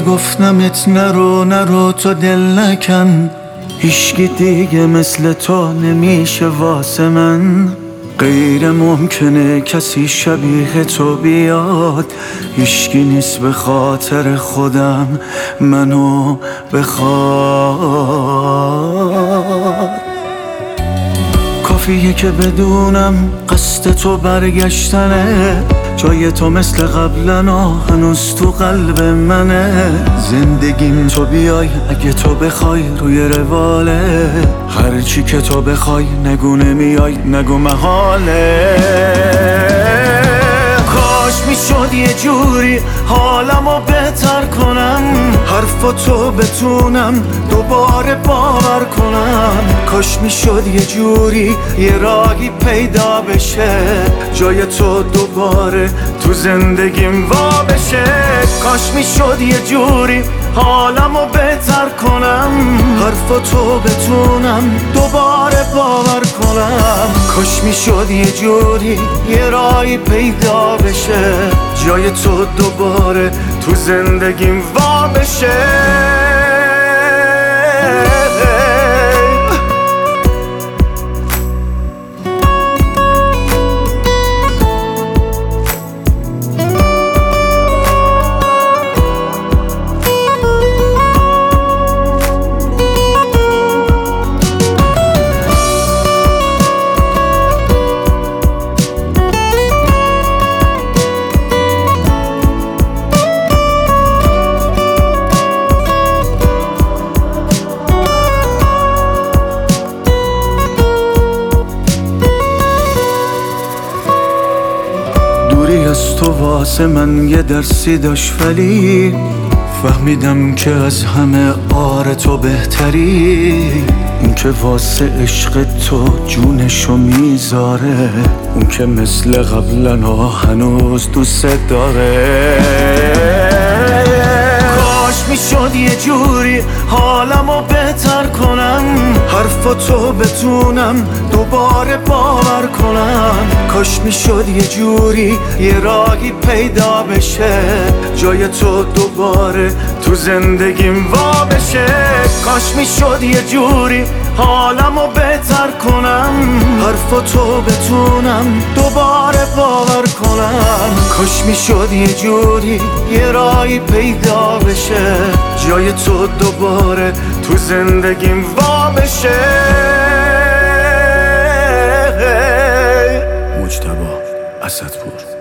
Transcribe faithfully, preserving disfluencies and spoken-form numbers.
گفتمت نرو نرو تو دل نکن، هیچکی دیگه مثل تو نمیشه واسه من. غیر ممکنه کسی شبیه تو بیاد، هیچکی نیست به خاطر خودم منو بخواد. کافیه که بدونم قصد تو برگشتنه، جای تو مثل قبلنا هنوز تو قلب منه. زندگیم تو بیای اگه تو بخوای روی رواله، هرچی که تو بخوای نگو نمیای نگو محاله. کاش میشد یه جوری حالمو بهتر کنم، حرفاتو بتونم دوباره باور کنم. کاش میشد یه جوری یه راهی پیدا بشه، جای تو دوباره تو زندگیم وا بشه. کاش میشد یه جوری حالمو بهتر کنم، حرفاتو بتونم دوباره باور کنم. کاش میشد یه جوری یه راهی پیدا بشه، جای تو دوباره تو زندگیم وا بشه. دوری از تو واسه من یه درسی داشت، ولی فهمیدم که از همه آره تو بهتری. اون که واسه عشق تو جونشو میذاره، اون که مثل قبلنا هنوز دوست داره. کاش میشد یه جوری حالمو بهتر کنم، حرفاتو بتونم دوباره باور کنم. کاش میشد یه جوری یه راهی پیدا بشه، جای تو دوباره تو زندگیم وا بشه. کاش میشد یه جوری حالمو بهتر کنم، حرفاتو بتونم دوباره باور کنم. کاش میشد یه جوری یه راهی پیدا بشه، جای تو دوباره تو زندگیم وا بشه. مجتبی اسدپور.